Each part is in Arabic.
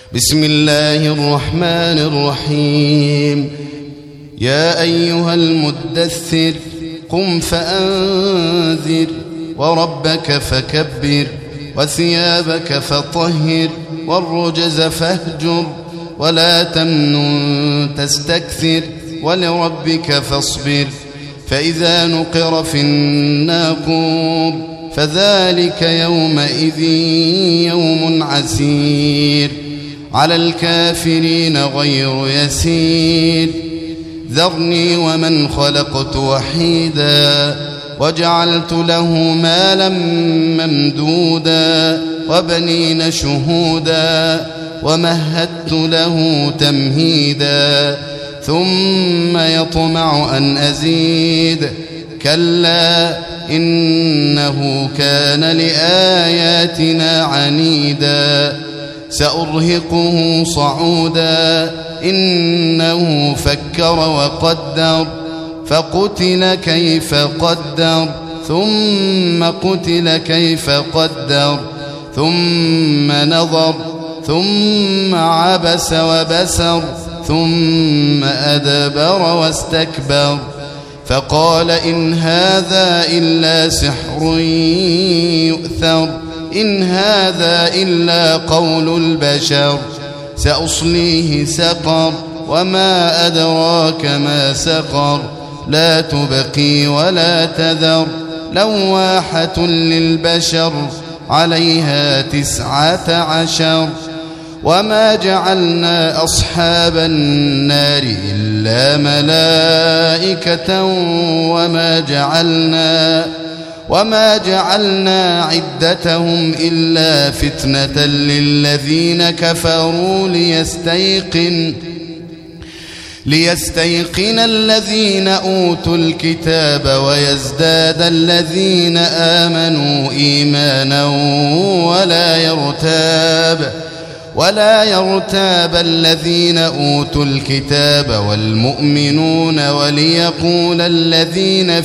بسم الله الرحمن الرحيم. يا أيها المدثر قم فأنذر وربك فكبر وثيابك فطهر والرجز فاهجر ولا تمنن تستكثر ولربك فاصبر. فإذا نقر في الناقور فذلك يومئذ يوم عسير على الكافرين غير يسير. ذرني ومن خلقت وحيدا وجعلت له مالا ممدودا وبنين شهودا ومهدت له تمهيدا ثم يطمع أن أزيد كلا إنه كان لآياتنا عنيدا سأرهقه صعودا إنه فكر وقدر فقتل كيف قدر ثم قتل كيف قدر ثم نظر ثم عبس وبسر ثم أدبر واستكبر فقال إن هذا إلا سحر يؤثر إن هذا إلا قول البشر سأصليه سقر وما أدراك ما سقر لا تبقي ولا تذر لواحة للبشر عليها 19 وما جعلنا أصحاب النار إلا ملائكة وما جعلنا عدتهم إلا فتنة للذين كفروا ليستيقن الذين أوتوا الكتاب ويزداد الذين آمنوا إيمانا ولا يرتاب الذين أوتوا الكتاب والمؤمنون وليقول الذين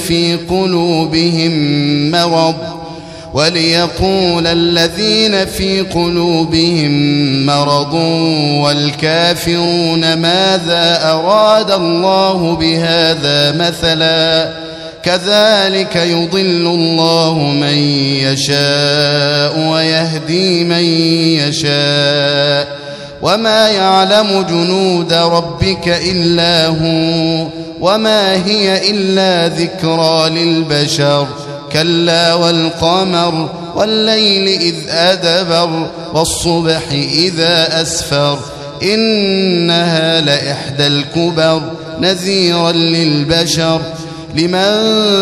في قلوبهم مرض والكافرون ماذا أراد الله بهذا مثلا كذلك يضل الله من يشاء ويهدي من يشاء وما يعلم جنود ربك إلا هو وما هي إلا ذكرى للبشر كلا والقمر والليل إذ أدبر والصبح إذا أسفر إنها لإحدى الكبر نذيرا للبشر لمن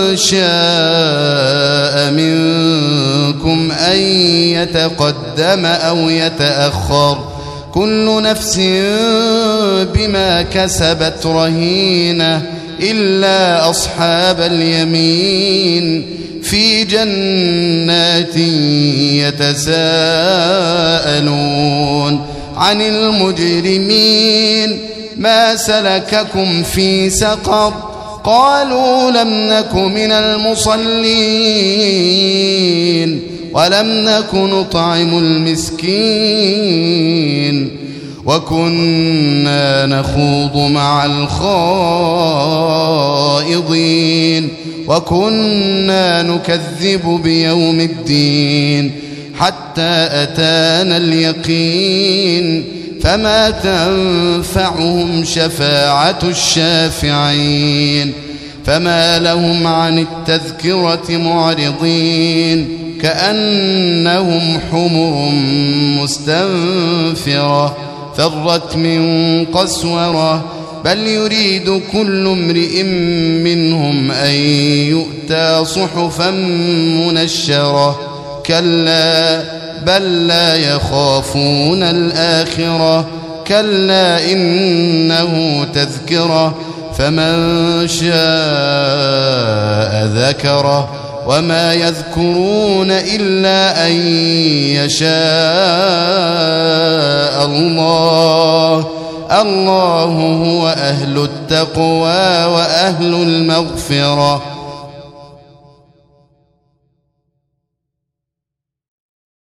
شاء منكم أن يتقدم أو يتأخر كل نفس بما كسبت رهينة إلا أصحاب اليمين في جنات يتساءلون عن المجرمين ما سلككم في سقر قالوا لم نك من المصلين ولم نك نطعم المسكين وكنا نخوض مع الخائضين وكنا نكذب بيوم الدين حتى أتانا اليقين فما تنفعهم شفاعة الشافعين فما لهم عن التذكرة معرضين كأنهم حمر مستنفرة فرت من قسورة بل يريد كل امرئ منهم أن يؤتى صحفا منشرة كلا بل لا يخافون الآخرة كلا إنه تذكرة فمن شاء ذكره وما يذكرون إلا أن يشاء الله هو أهل التقوى وأهل المغفرة